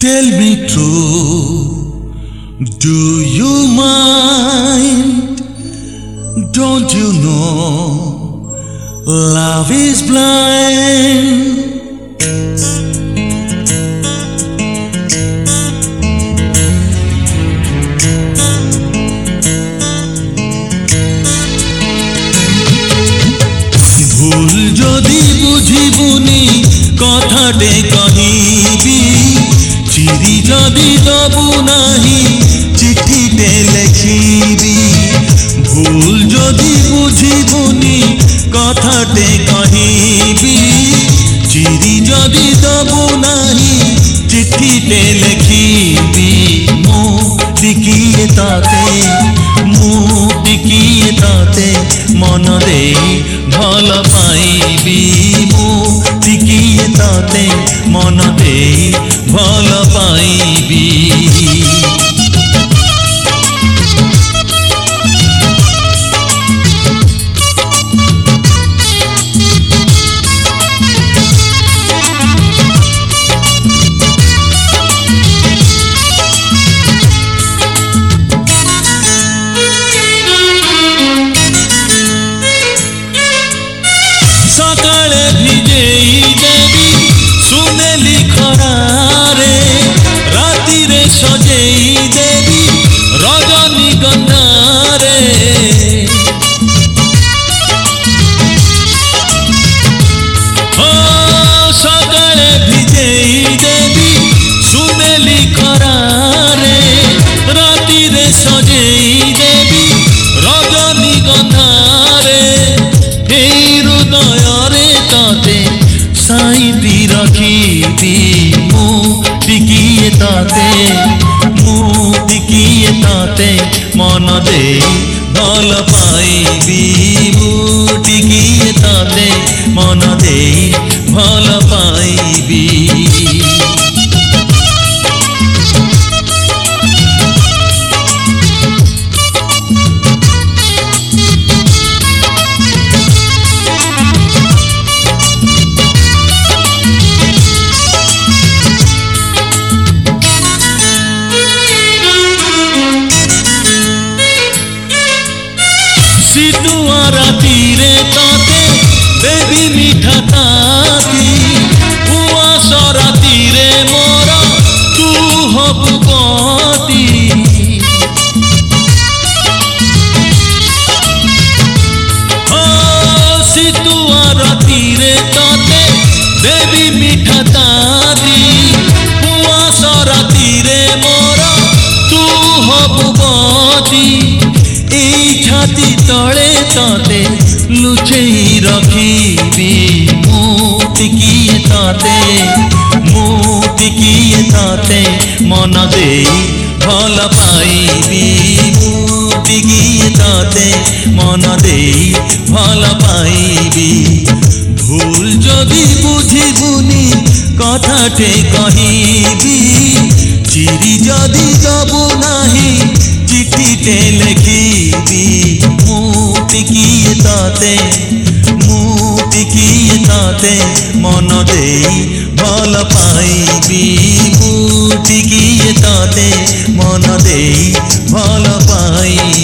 Tell me true, do you mind? Don't you know love is blind? ভুল যদি বুঝিবুনি কথাটে কহিবি, চিরি যদি দবু নাহি চিঠিতে লেখিবি। ভুল যদি বুঝিবুনি কথাটে কহিবি, চিরি যদি দবু নাহি চিঠিতে লেখিবি। মুখ টিকিয়ে তাতে, মুখ টিকিয়ে তাতে মন দেই ভাল পাইবি। মুখ টিকিয়ে তাতে মন দেই ভাল পাইবি। সকালে ভিজেই দেবী সুনেলি খরারে, রাতিরে সজেই দেবী রজনীগন্ধারে। ও সকালে ভিজেই দেবী সুনেলি খরারে, রাতিরে সজেই দেবী রজনীগন্ধারে। এই হৃদয়রে তাতে সাইতি রাখিবি। মুখ টিকিয়ে তাতে, মুখ টিকিয়ে তাতে মন দেই ভাল পাইবি। মুখ টিকিয়ে তাতে মন দেই ভাল পাইবি। সিতুয়া রাতিরে তাতে দেবী মিঠা তাতি, উয়াস রাতিরে মোর তু হবু গতি। ও সিতুয়া রাতিরে তাতে দেবী মিঠা তাতি, উয়াস রাতিরে মোর তু হবু গতি। এই ছাতি তলে তাতে লুচেই রাখিবি। মুখ টিকিয়ে তাতে, মুখ টিকিয়ে তাতে মন দেই ভাল পাইবি। মুখ টিকিয়ে তাতে মন দেই ভাল পাইবি। ভুল যদি বুঝিবুনি কথাটে কহিবি, চিরি যদি দবু নাহি চিঠিতে লেখিবি। মুখ টিকিয়ে তাতে, মুখ টিকিয়ে তাতে মন দেই ভাল পাইবি। মুখ টিকিয়ে তাতে মন দেই ভাল পাইবি।